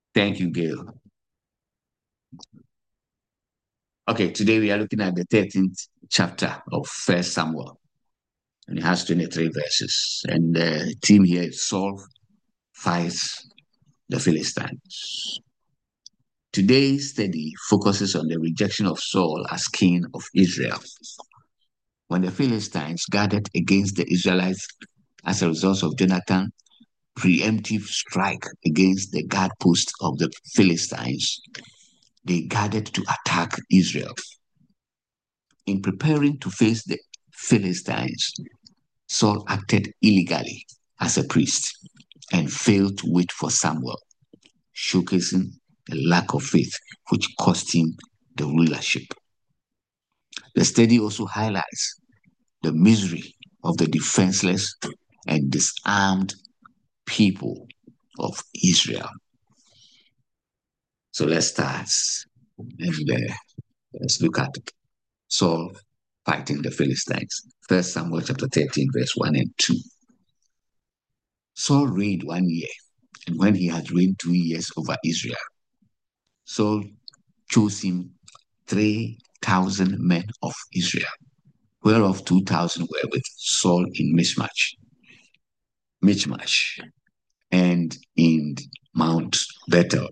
Thank you, Gail. Okay, today we are looking at the 13th chapter of First Samuel, and it has 23 verses. And the theme here is Saul fights the Philistines. Today's study focuses on the rejection of Saul as king of Israel. When the Philistines gathered against the Israelites as a result of Jonathan's preemptive strike against the guard post of the Philistines, they gathered to attack Israel. In preparing to face the Philistines, Saul acted illegally as a priest and failed to wait for Samuel, showcasing a lack of faith which cost him the rulership. The study also highlights the misery of the defenseless and disarmed people of Israel. So let's start and let's look at Saul fighting the Philistines. First Samuel chapter 13, verse 1 and 2. Saul reigned 1 year, and when he had reigned 2 years over Israel, Saul chose him 3,000 men of Israel, whereof 2,000 were with Saul in Michmash, and in Mount Bethel,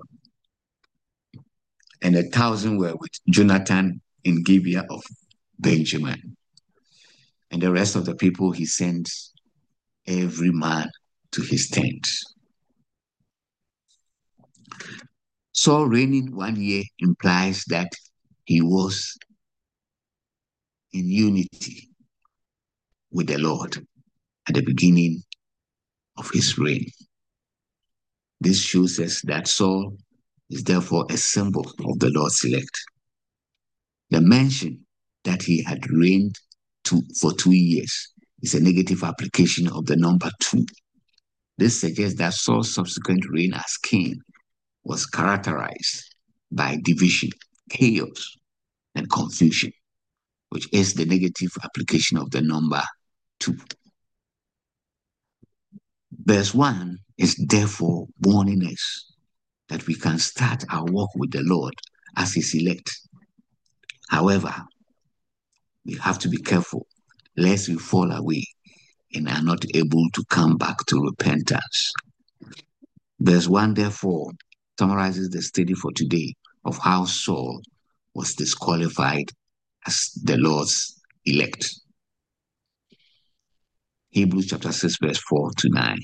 and 1,000 were with Jonathan in Gibeah of Benjamin. And the rest of the people he sent every man to his tent. Saul reigning 1 year implies that he was in unity with the Lord at the beginning of his reign. This shows us that Saul is therefore a symbol of the Lord's elect. The mention that he had reigned for 2 years is a negative application of the number 2. This suggests that Saul's subsequent reign as king was characterized by division, chaos, and confusion, which is the negative application of the number 2. Verse 1 is therefore warning us that we can start our walk with the Lord as his elect. However, we have to be careful lest we fall away and are not able to come back to repentance. Verse 1 therefore summarizes the study for today of how Saul was disqualified as the Lord's elect. Hebrews chapter 6 verse 4 to 9.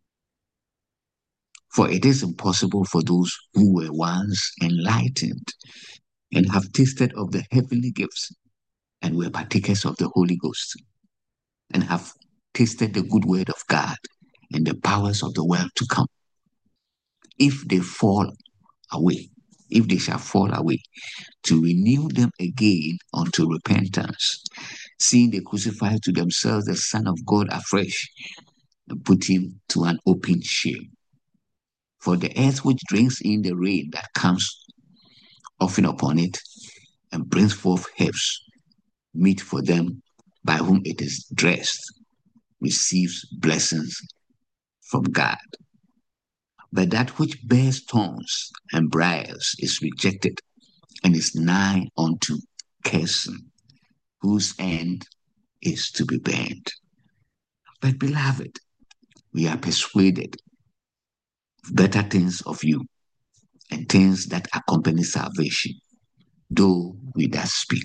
For it is impossible for those who were once enlightened and have tasted of the heavenly gifts and were partakers of the Holy Ghost and have tasted the good word of God and the powers of the world to come. If they fall away, if they shall fall away, to renew them again unto repentance, seeing they crucify to themselves the Son of God afresh and put him to an open shame. For the earth which drinks in the rain that comes often upon it and brings forth herbs, meet for them by whom it is dressed, receives blessings from God. But that which bears thorns and briars is rejected and is nigh unto cursing, whose end is to be burned. But beloved, we are persuaded of better things of you and things that accompany salvation, though we thus speak.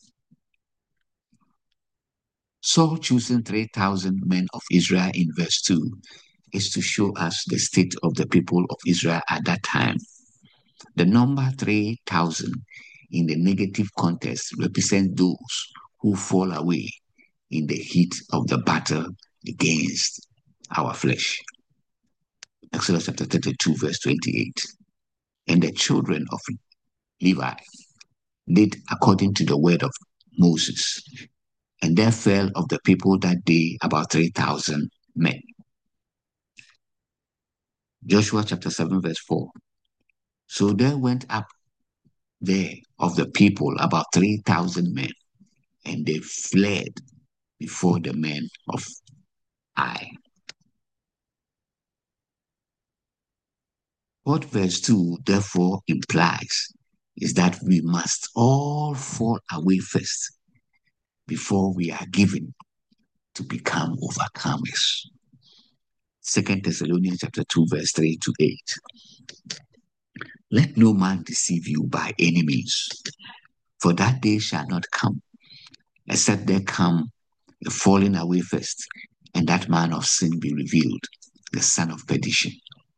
Saul choosing 3,000 men of Israel in verse 2 is to show us the state of the people of Israel at that time. The number 3,000 in the negative context represents those who fall away in the heat of the battle against our flesh. Exodus chapter 32, verse 28. And the children of Levi did according to the word of Moses. And there fell of the people that day about 3,000 men. Joshua chapter 7, verse 4. So there went up there of the people about 3,000 men, and they fled before the men of Ai. What verse 2 therefore implies is that we must all fall away first before we are given to become overcomers. 2 Thessalonians chapter 2, verse 3 to 8. Let no man deceive you by any means, for that day shall not come, except there come a falling away first, and that man of sin be revealed, the son of perdition,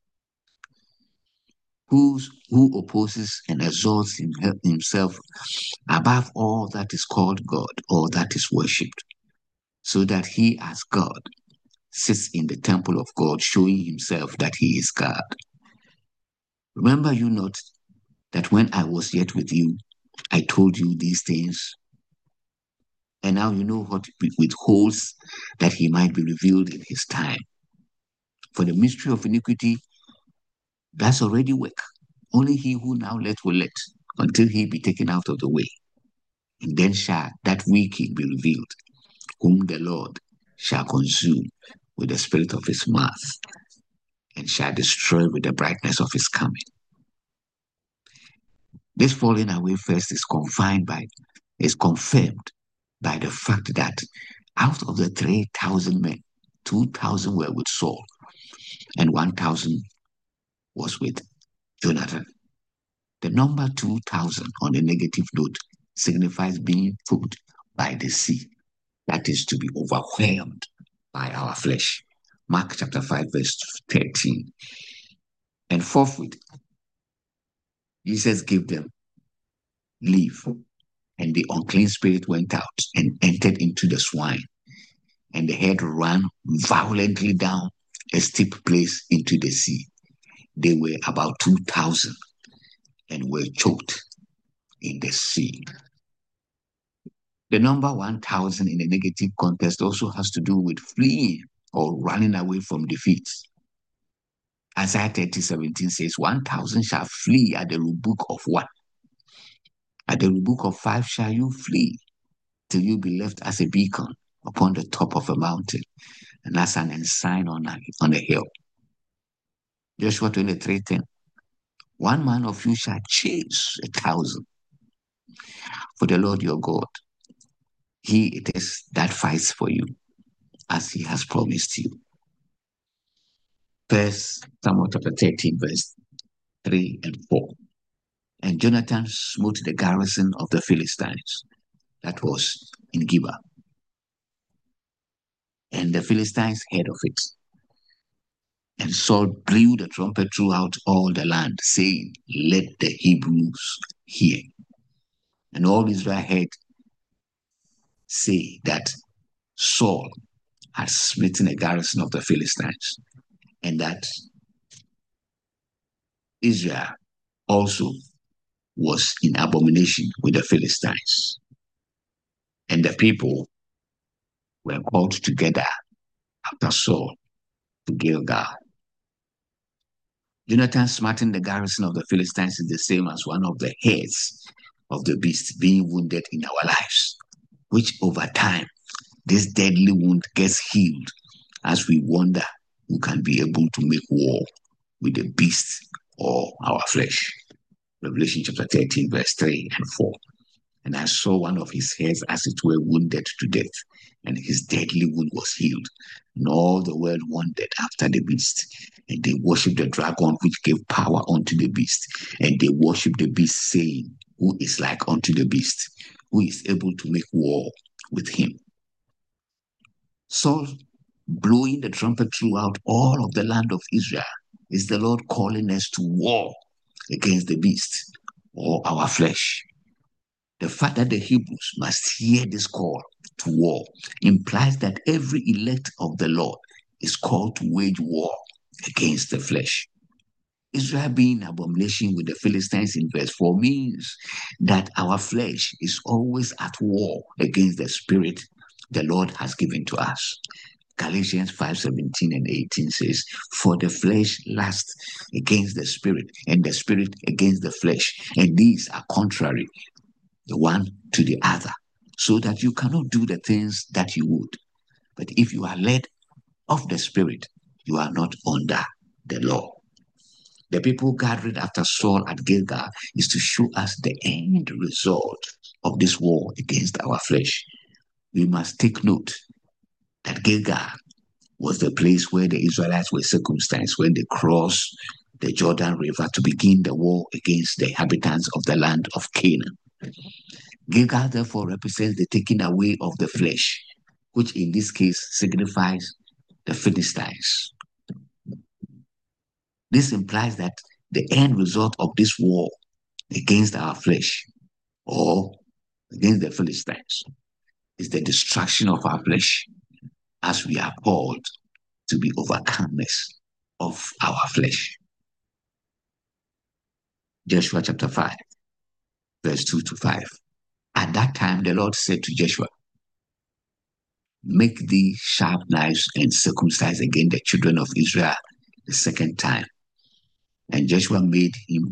who opposes and exalts himself above all that is called God or that is worshipped, so that he as God sits in the temple of God, showing himself that he is God. Remember you not that when I was yet with you, I told you these things, and now you know what withholds that he might be revealed in his time. For the mystery of iniquity does already work. Only he who now let will let until he be taken out of the way. And then shall that wicked be revealed, whom the Lord shall consume with the spirit of his mouth, and shall destroy with the brightness of his coming. This falling away first is confirmed by the fact that out of the 3,000 men, 2,000 were with Saul, and 1,000 was with Jonathan. The number 2,000 on the negative note signifies being put by the sea, that is to be overwhelmed by our flesh. Mark chapter 5, verse 13. And forthwith, Jesus gave them leave, and the unclean spirit went out and entered into the swine, and the head ran violently down a steep place into the sea. They were about 2,000 and were choked in the sea. The number 1,000 in the negative context also has to do with fleeing or running away from defeat. Isaiah 30:17 says, 1,000 shall flee at the rebuke of one. At the rebuke of 5 shall you flee, till you be left as a beacon upon the top of a mountain, and as an ensign on a hill. Joshua 23:10. One man of you shall chase 1,000. For the Lord your God, he it is that fights for you, as he has promised you. First Samuel chapter 13, verse 3 and 4. And Jonathan smote the garrison of the Philistines, that was in Gibeah. And the Philistines heard of it. And Saul blew the trumpet throughout all the land, saying, Let the Hebrews hear. And all Israel heard say that Saul had smitten a garrison of the Philistines, and that Israel also was in abomination with the Philistines. And the people were called together after Saul to Gilgal. Jonathan smiting the garrison of the Philistines is the same as one of the heads of the beast being wounded in our lives, which over time, this deadly wound gets healed as we wonder who can be able to make war with the beast or our flesh. Revelation chapter 13, verse 3 and 4. And I saw one of his heads as it were wounded to death, and his deadly wound was healed. And all the world wondered after the beast. And they worshipped the dragon which gave power unto the beast. And they worshipped the beast, saying, Who is like unto the beast? Who is able to make war with him? Saul blowing the trumpet throughout all of the land of Israel is the Lord calling us to war against the beast or our flesh. The fact that the Hebrews must hear this call to war implies that every elect of the Lord is called to wage war against the flesh. Israel being abomination with the Philistines in verse 4 means that our flesh is always at war against the spirit the Lord has given to us. Galatians 5:17 and 18 says, For the flesh lusts against the spirit, and the spirit against the flesh, and these are contrary the one to the other, so that you cannot do the things that you would. But if you are led of the Spirit, you are not under the law. The people gathered after Saul at Gilgal is to show us the end result of this war against our flesh. We must take note that Gilgal was the place where the Israelites were circumcised when they crossed the Jordan River to begin the war against the inhabitants of the land of Canaan. Gilgal therefore represents the taking away of the flesh, which in this case signifies the Philistines. This implies that the end result of this war against our flesh or against the Philistines is the destruction of our flesh as we are called to be overcomers of our flesh. Joshua chapter 5, verse 2 to 5. At that time, the Lord said to Joshua, make thee sharp knives and circumcise again the children of Israel the second time. And Joshua made him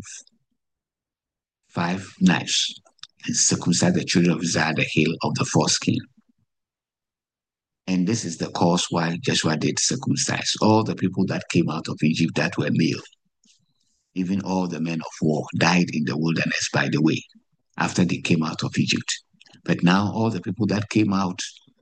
5 knives and circumcised the children of Israel the heel of the foreskin. And this is the cause why Joshua did circumcise all the people that came out of Egypt that were male. Even all the men of war died in the wilderness, by the way, after they came out of Egypt. But now all the people that came out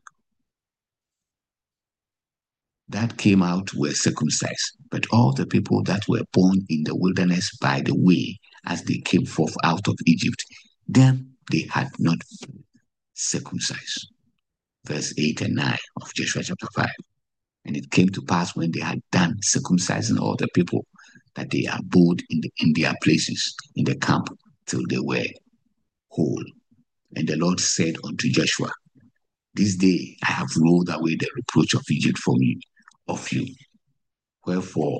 were circumcised. But all the people that were born in the wilderness by the way, as they came forth out of Egypt, them they had not circumcised. Verse 8 and 9 of Joshua chapter 5. And it came to pass when they had done circumcising all the people that they abode in their places in the camp till they were whole. And the Lord said unto Joshua, this day I have rolled away the reproach of Egypt from you, of you. Wherefore,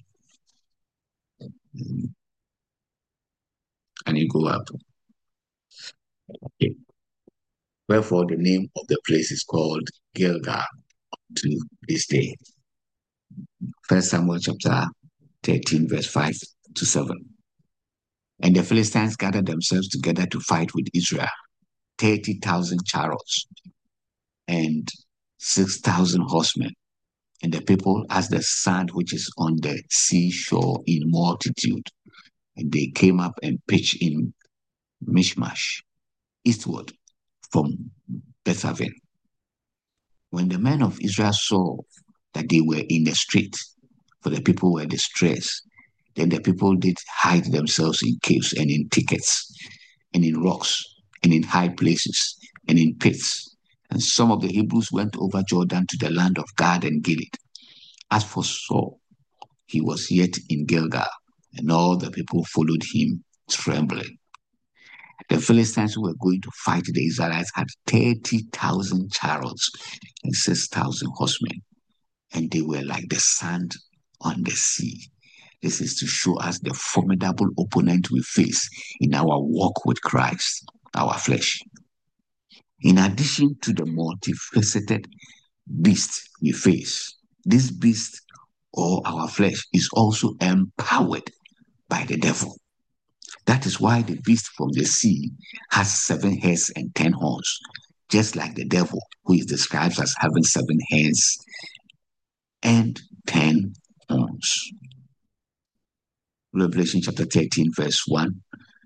and you go up. Okay. Wherefore the name of the place is called Gilgal to this day. 1 Samuel chapter 13, verse 5 to 7. And the Philistines gathered themselves together to fight with Israel, 30,000 chariots and 6,000 horsemen. And the people as the sand which is on the seashore in multitude. And they came up and pitched in Michmash, eastward from Bethaven. When the men of Israel saw that they were in the strait, for the people were distressed, then the people did hide themselves in caves and in thickets, and in rocks, and in high places, and in pits. And some of the Hebrews went over Jordan to the land of Gad and Gilead. As for Saul, he was yet in Gilgal, and all the people followed him trembling. The Philistines who were going to fight the Israelites had 30,000 chariots and 6,000 horsemen, and they were like the sand on the sea. This is to show us the formidable opponent we face in our walk with Christ, our flesh. In addition to the multifaceted beast we face, this beast or our flesh is also empowered by the devil. That is why the beast from the sea has 7 heads and 10 horns, just like the devil, who is described as having 7 heads and 10 horns. Revelation chapter 13, verse 1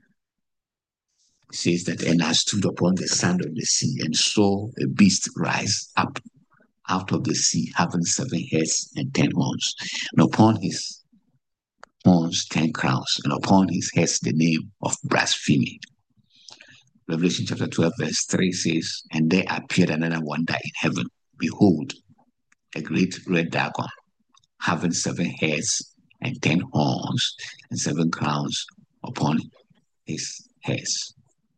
says that, and I stood upon the sand of the sea and saw a beast rise up out of the sea, having 7 heads and 10 horns, and upon his horns 10 crowns, and upon his heads the name of blasphemy. Revelation chapter 12, verse 3 says, and there appeared another wonder in heaven. Behold, a great red dragon, having 7 heads and 10 horns, and 7 crowns upon his heads.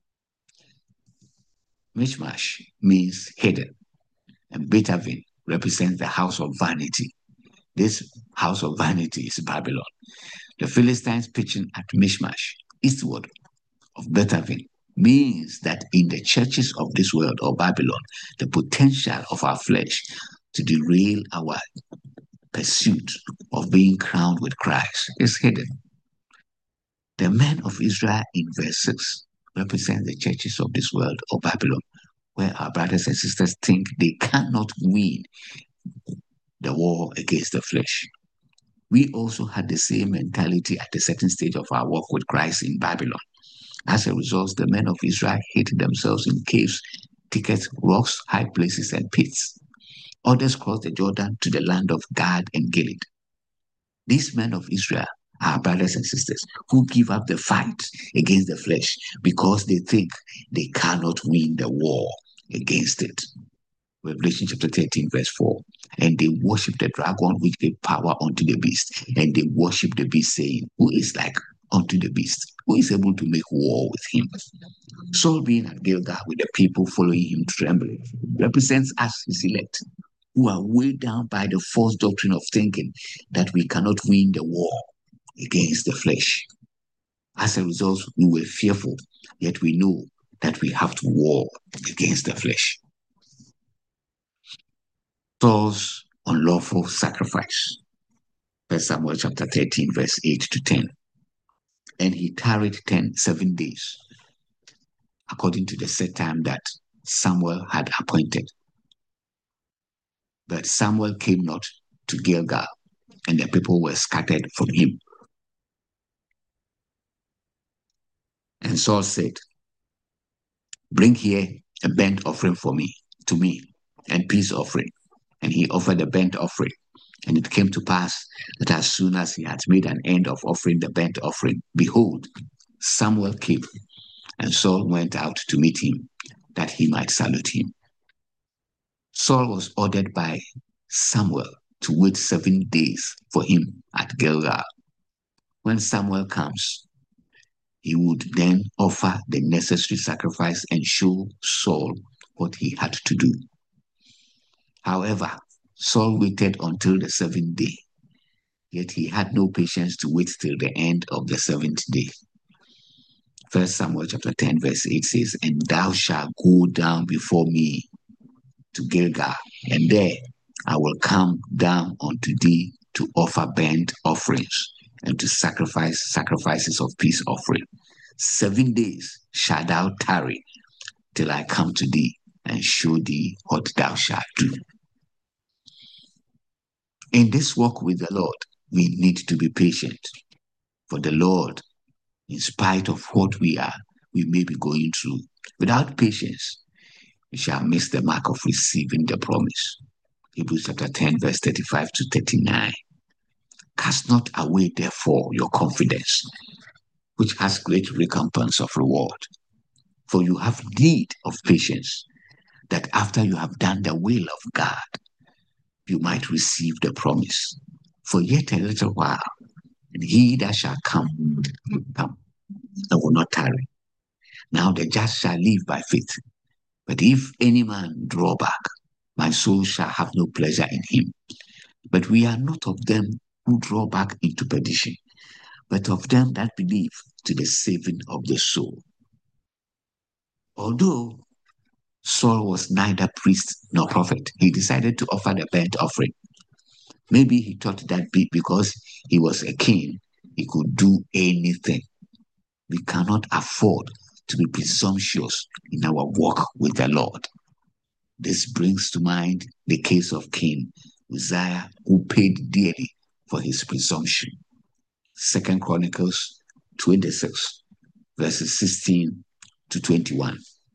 Michmash means hidden, and Bethaven represents the house of vanity. This house of vanity is Babylon. The Philistines pitching at Michmash, eastward of Bethaven, means that in the churches of this world or Babylon, the potential of our flesh to derail our pursuit of being crowned with Christ is hidden. The men of Israel in verse 6 represent the churches of this world or Babylon, where our brothers and sisters think they cannot win the war against the flesh. We also had the same mentality at a certain stage of our walk with Christ in Babylon. As a result, the men of Israel hid themselves in caves, thickets, rocks, high places, and pits. Others crossed the Jordan to the land of Gad and Gilead. These men of Israel are brothers and sisters who give up the fight against the flesh because they think they cannot win the war against it. Revelation chapter 13, verse 4. And they worship the dragon which gave power unto the beast. And they worship the beast, saying, who is like unto the beast? Who is able to make war with him? Saul being at Gilgal with the people following him trembling represents us, his elect, who are weighed down by the false doctrine of thinking that we cannot win the war against the flesh. As a result, we were fearful, yet we know that we have to war against the flesh. Saul's unlawful sacrifice. 1 Samuel chapter 13, verse 8 to 10. And he tarried 7 days, according to the set time that Samuel had appointed. But Samuel came not to Gilgal, and the people were scattered from him. And Saul said, bring here a burnt offering to me, and peace offering. And he offered a burnt offering. And it came to pass that as soon as he had made an end of offering the burnt offering, behold, Samuel came, and Saul went out to meet him, that he might salute him. Saul was ordered by Samuel to wait 7 days for him at Gilgal. When Samuel comes, he would then offer the necessary sacrifice and show Saul what he had to do. However, Saul waited until the 7th day, yet he had no patience to wait till the end of the 7th day. 1 Samuel chapter 10, verse 8 says, and thou shalt go down before me to Gilgal, and there I will come down unto thee to offer burnt offerings and to sacrifices of peace offering. 7 days shalt thou tarry till I come to thee and show thee what thou shalt do. In this walk with the Lord, we need to be patient. For the Lord, in spite of what we may be going through, without patience, we shall miss the mark of receiving the promise. Hebrews chapter 10, verse 35 to 39. Cast not away, therefore, your confidence, which has great recompense of reward. For you have need of patience, that after you have done the will of God, you might receive the promise. For yet a little while, and he that shall come will come, and will not tarry. Now the just shall live by faith. But if any man draw back, my soul shall have no pleasure in him. But we are not of them who draw back into perdition, but of them that believe to the saving of the soul. Although Saul was neither priest nor prophet, he decided to offer the burnt offering. Maybe he thought that because he was a king, he could do anything. We cannot afford to be presumptuous in our walk with the Lord. This brings to mind the case of King Uzziah, who paid dearly for his presumption. 2 Chronicles 26, verses 16 to 21.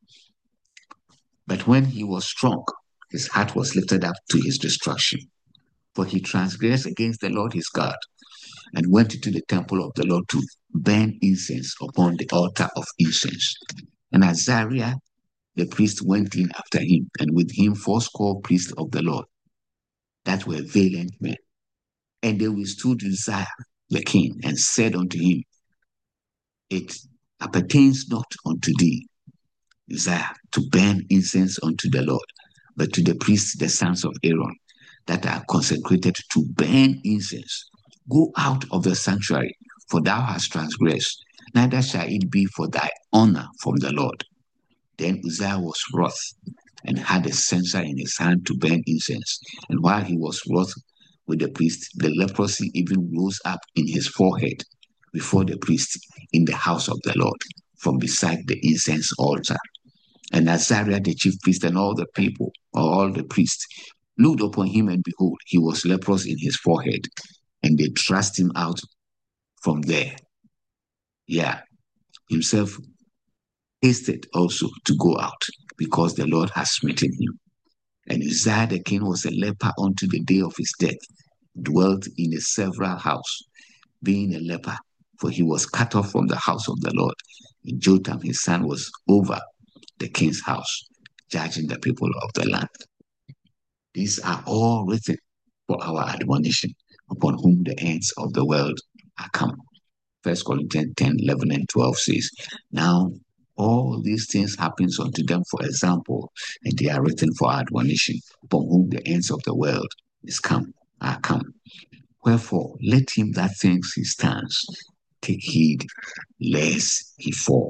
But when he was strong, his heart was lifted up to his destruction. For he transgressed against the Lord his God, and went into the temple of the Lord to burn incense upon the altar of incense. And Azariah the priest went in after him, and with him 80 priests of the Lord, that were valiant men. And they withstood Uzziah the king, and said unto him, it appertains not unto thee, Uzziah, to burn incense unto the Lord, but to the priests, the sons of Aaron, that are consecrated to burn incense. Go out of the sanctuary, for thou hast transgressed, neither shall it be for thy honor from the Lord. Then Uzziah was wroth, and had a censer in his hand to burn incense. And while he was wroth with the priest, the leprosy even rose up in his forehead before the priest in the house of the Lord, from beside the incense altar. And Azariah the chief priest and all the people, or all the priests, looked upon him, and behold, he was leprous in his forehead. and they thrust him out from there. Yeah, himself hasted also to go out because the Lord has smitten him. And Uzziah the king was a leper unto the day of his death, dwelt in a several house, being a leper, for he was cut off from the house of the Lord. And Jotham his son was over the king's house, judging the people of the land. These are all written for our admonition, upon whom the ends of the world are come. 1 Corinthians 10, 11, and 12 says, now all these things happens unto them for example, and they are written for admonition, upon whom the ends of the world are come. Wherefore, let him that thinks he stands take heed lest he fall.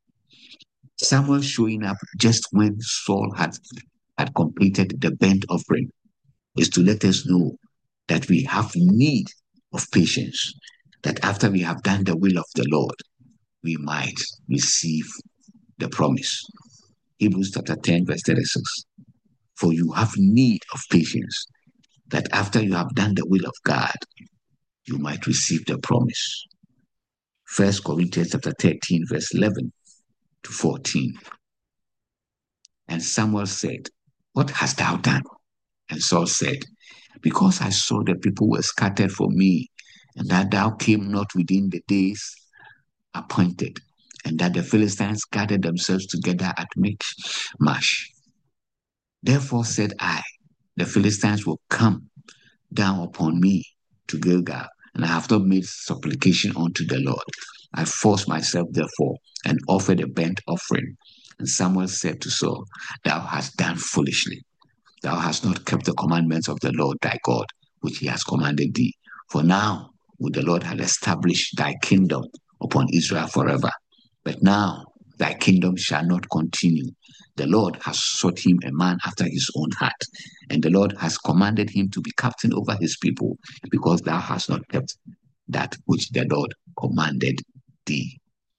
Samuel showing up just when Saul had completed the burnt offering is to let us know that we have need of patience, that after we have done the will of the Lord, we might receive the promise. Hebrews chapter 10, verse 36. For you have need of patience, that after you have done the will of God, you might receive the promise. 1 Corinthians chapter 13, verse 11 to 14. And Samuel said, what hast thou done? And Saul said, because I saw the people were scattered from me, and that thou came not within the days appointed, and that the Philistines gathered themselves together at Michmash. Therefore said I, the Philistines will come down upon me to Gilgal, and I have not made supplication unto the Lord. I forced myself therefore and offered a burnt offering. And Samuel said to Saul, thou hast done foolishly. Thou hast not kept the commandments of the Lord thy God, which he has commanded thee. For now would the Lord have established thy kingdom upon Israel forever. But now thy kingdom shall not continue. The Lord has sought him a man after his own heart, and the Lord has commanded him to be captain over his people, because thou hast not kept that which the Lord commanded thee.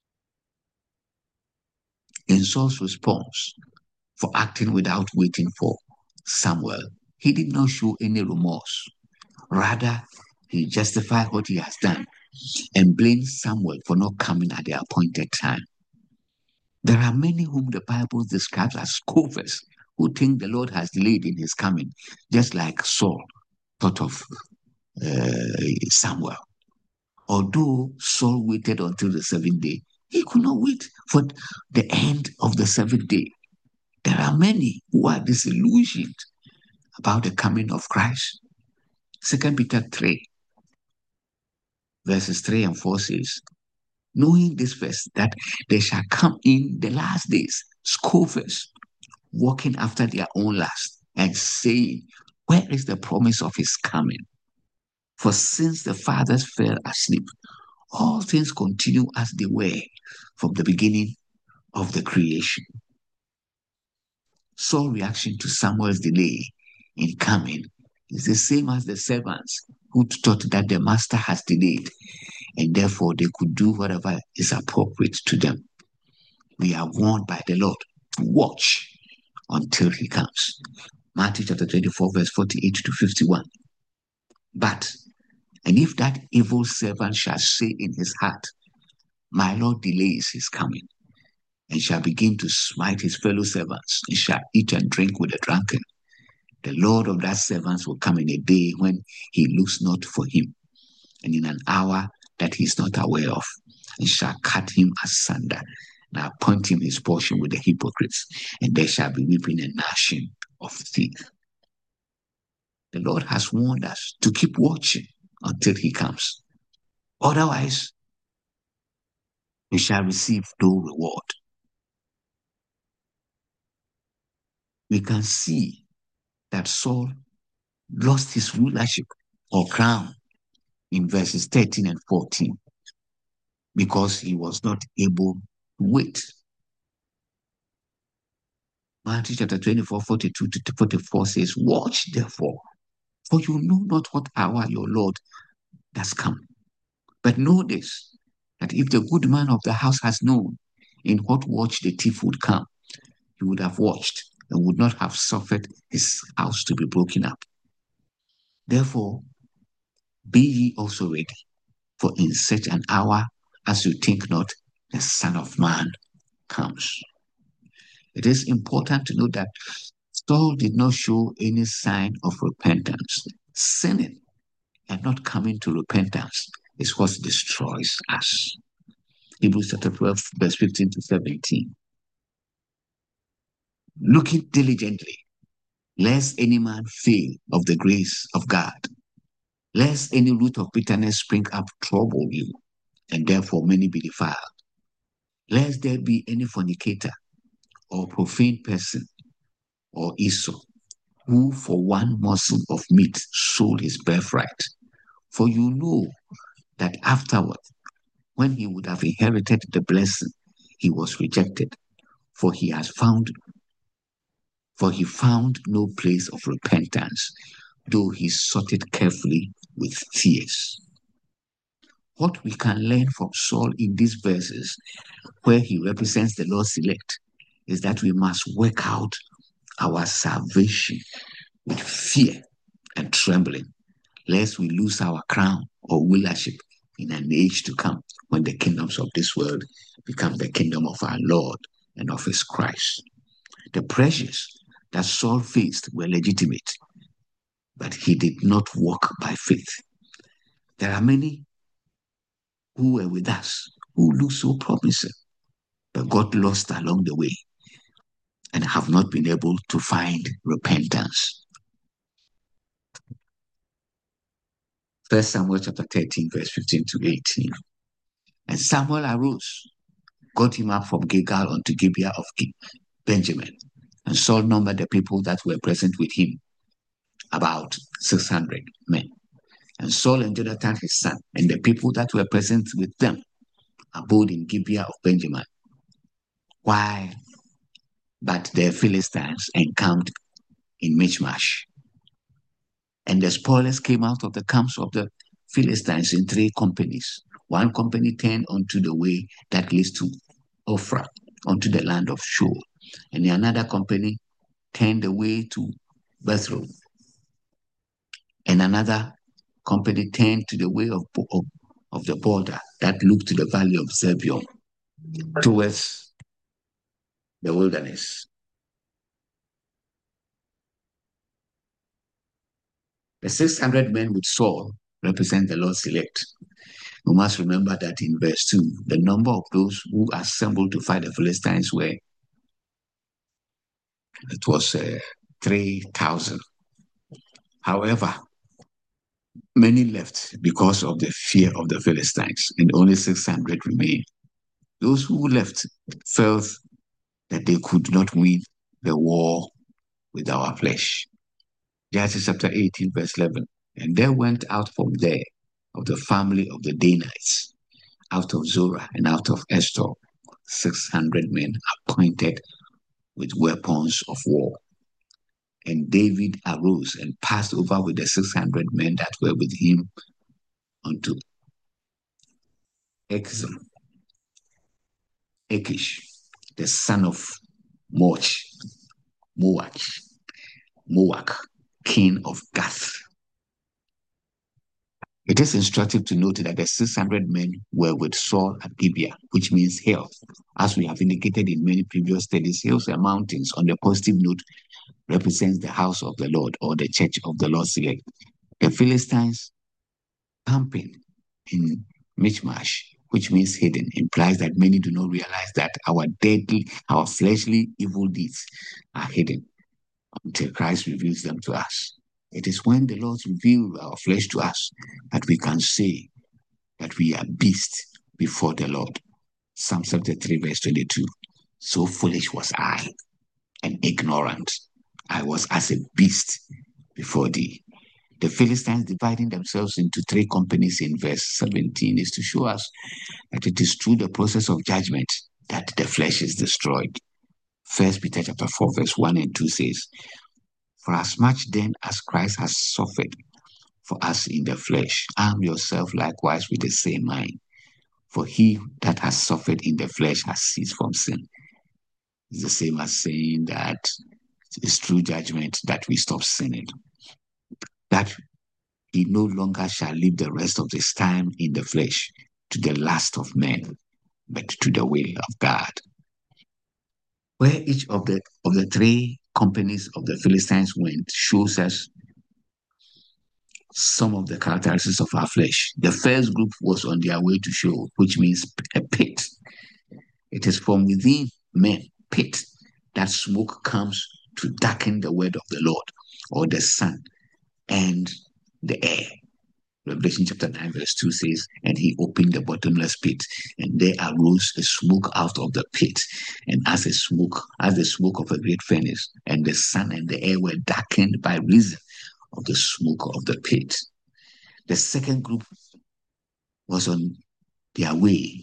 In Saul's response for acting without waiting for Samuel, he did not show any remorse. Rather, he justified what he has done and blamed Samuel for not coming at the appointed time. There are many whom the Bible describes as scoffers who think the Lord has delayed in his coming, just like Saul thought of Samuel. Although Saul waited until the seventh day, he could not wait for the end of the seventh day. There are many who are disillusioned about the coming of Christ. 2 Peter 3, verses 3 and 4 says, knowing this first, that there shall come in the last days scoffers, walking after their own lust, and saying, where is the promise of his coming? For since the fathers fell asleep, all things continue as they were from the beginning of the creation. Saul's reaction to Samuel's delay in coming is the same as the servants who thought that the master has delayed, and therefore they could do whatever is appropriate to them. We are warned by the Lord to watch until he comes. Matthew chapter 24, verse 48 to 51. But, and if that evil servant shall say in his heart, my Lord delays his coming, and shall begin to smite his fellow servants, and shall eat and drink with the drunken, the Lord of that servant will come in a day when he looks not for him, and in an hour that he is not aware of, and shall cut him asunder, and appoint him his portion with the hypocrites, and there shall be weeping and gnashing of teeth. The Lord has warned us to keep watching until he comes. Otherwise, we shall receive no reward. We can see that Saul lost his rulership or crown in verses 13 and 14 because he was not able to wait. Matthew chapter 24, 42 to 44 says, watch therefore, for you know not what hour your Lord does come. But know this, that if the good man of the house has known in what watch the thief would come, he would have watched and would not have suffered his house to be broken up. Therefore, Be ye also ready, for in such an hour as you think not, the Son of Man comes. It is important to note that Saul did not show any sign of repentance. Sinning and not coming to repentance is what destroys us. Hebrews chapter 12, verse 15 to 17. Looking diligently, lest any man fail of the grace of God, lest any root of bitterness spring up trouble you, and therefore many be defiled. Lest there be any fornicator, or profane person, or Esau, who for one morsel of meat sold his birthright. For you know that afterward, when he would have inherited the blessing, he was rejected, for he has found for he found no place of repentance, though he sought it carefully with tears. What we can learn from Saul in these verses, where he represents the Lord's elect, is that we must work out our salvation with fear and trembling, lest we lose our crown or rulership in an age to come when the kingdoms of this world become the kingdom of our Lord and of his Christ. The pressures that Saul faced were legitimate, but he did not walk by faith. There are many who were with us who look so promising, but got lost along the way and have not been able to find repentance. 1 Samuel chapter 13, verse 15 to 18. And Samuel arose, got him up from Gilgal unto Gibeah of Benjamin, and Saul numbered the people that were present with him, about 600 men. And Saul and Jonathan his son, and the people that were present with them, abode in Gibeah of Benjamin. Why? But the Philistines encamped in Michmash. And the spoilers came out of the camps of the Philistines in three companies. One company turned onto the way that leads to Ophrah, onto the land of Shur. And the another company turned away to Bethel. And another company turned to the way of the border that looked to the valley of Zebulun towards the wilderness. The 600 men with Saul represent the Lord's elect. We must remember that in verse 2, the number of those who assembled to fight the Philistines was 3,000. However, many left because of the fear of the Philistines, and only 600 remained. Those who left felt that they could not win the war with our flesh. Judges chapter 18, verse 11. And there went out from there of the family of the Danites, out of Zorah and out of Eshtaol, 600 men appointed with weapons of war. And David arose and passed over with the 600 men that were with him unto Achish, the son of Moach, king of Gath. It is instructive to note that the 600 men were with Saul at Gibeah, which means hill. As we have indicated in many previous studies, hills and mountains on the positive note represents the house of the Lord or the church of the Lord's elect. The Philistines camping in Michmash, which means hidden, implies that many do not realize that our fleshly evil deeds are hidden until Christ reveals them to us. It is when the Lord reveals our flesh to us that we can say that we are beasts before the Lord. Psalm 73, verse 22. So foolish was I and ignorant. I was as a beast before thee. The Philistines dividing themselves into three companies in verse 17 is to show us that it is through the process of judgment that the flesh is destroyed. 1 Peter chapter 4, verse 1 and 2 says, For as much then as Christ has suffered for us in the flesh, arm yourself likewise with the same mind. For he that has suffered in the flesh has ceased from sin. It's the same as saying that it's through judgment that we stop sinning. That he no longer shall live the rest of his time in the flesh to the lust of men, but to the will of God. Where each of the three companies of the Philistines went shows us some of the characteristics of our flesh. The first group was on their way to Sheol, which means a pit. It is from within men, pit, that smoke comes to darken the word of the Lord, or the sun and the air. Revelation chapter 9, verse 2 says, and he opened the bottomless pit, and there arose a smoke out of the pit, and as the smoke of a great furnace, and the sun and the air were darkened by reason of the smoke of the pit. The second group was on their way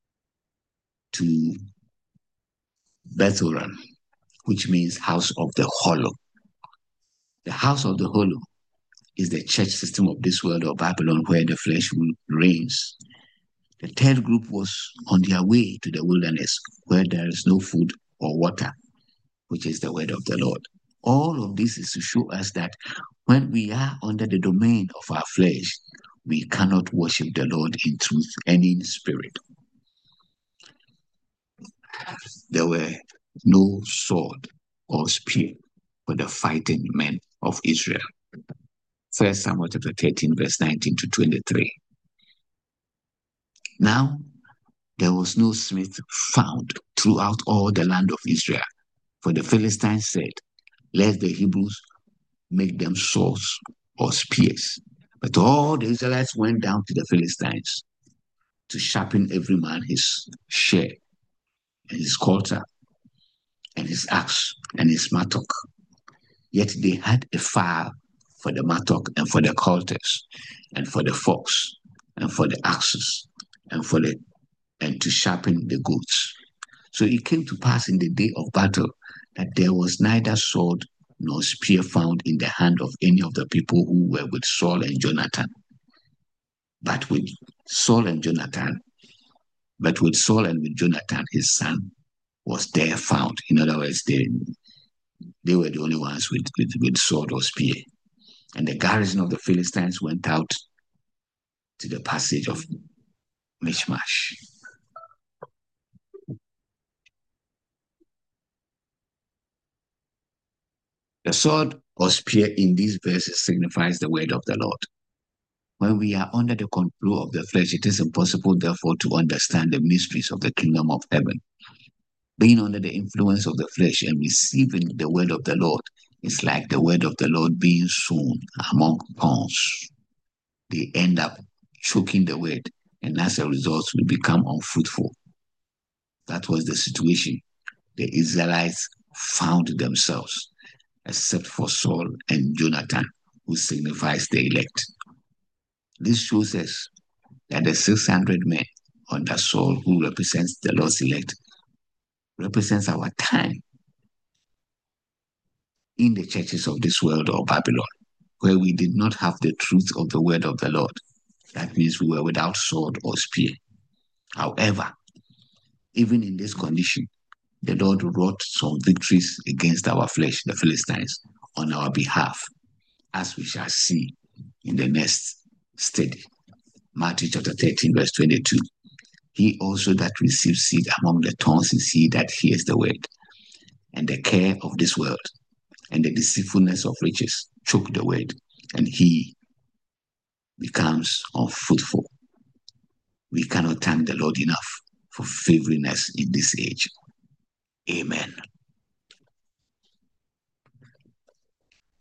to Bethoran, which means house of the hollow. The house of the hollow is the church system of this world, or Babylon, where the flesh reigns. The third group was on their way to the wilderness, where there is no food or water, which is the word of the Lord. All of this is to show us that when we are under the domain of our flesh, we cannot worship the Lord in truth and in spirit. There were no sword or spear for the fighting men of Israel. 1 Samuel chapter 13, verse 19 to 23. Now, there was no smith found throughout all the land of Israel, for the Philistines said, let the Hebrews make them swords or spears. But all the Israelites went down to the Philistines to sharpen every man his share and his coulter and his axe and his mattock. Yet they had a fire for the mattock and for the coulters and for the forks and for the axes and to sharpen the goats. So it came to pass in the day of battle that there was neither sword nor spear found in the hand of any of the people who were with Saul and Jonathan. But with Saul and with Jonathan, his son, was there found. In other words, they were the only ones with sword or spear. And the garrison of the Philistines went out to the passage of Michmash. The sword or spear in these verses signifies the word of the Lord. When we are under the control of the flesh, it is impossible, therefore, to understand the mysteries of the kingdom of heaven. Being under the influence of the flesh and receiving the word of the Lord is like the word of the Lord being sown among thorns. They end up choking the word, and as a result, will become unfruitful. That was the situation the Israelites found themselves, except for Saul and Jonathan, who signifies the elect. This shows us that the 600 men under Saul, who represents the Lord's elect, represents our time in the churches of this world, or Babylon, where we did not have the truth of the word of the Lord. That means we were without sword or spear. However, even in this condition, the Lord wrought some victories against our flesh, the Philistines, on our behalf, as we shall see in the next study. Matthew chapter 13, verse 22. He also that receives seed among the thorns is he that hears the word, and the care of this world and the deceitfulness of riches choke the word, and he becomes unfruitful. We cannot thank the Lord enough for favoring us in this age. Amen.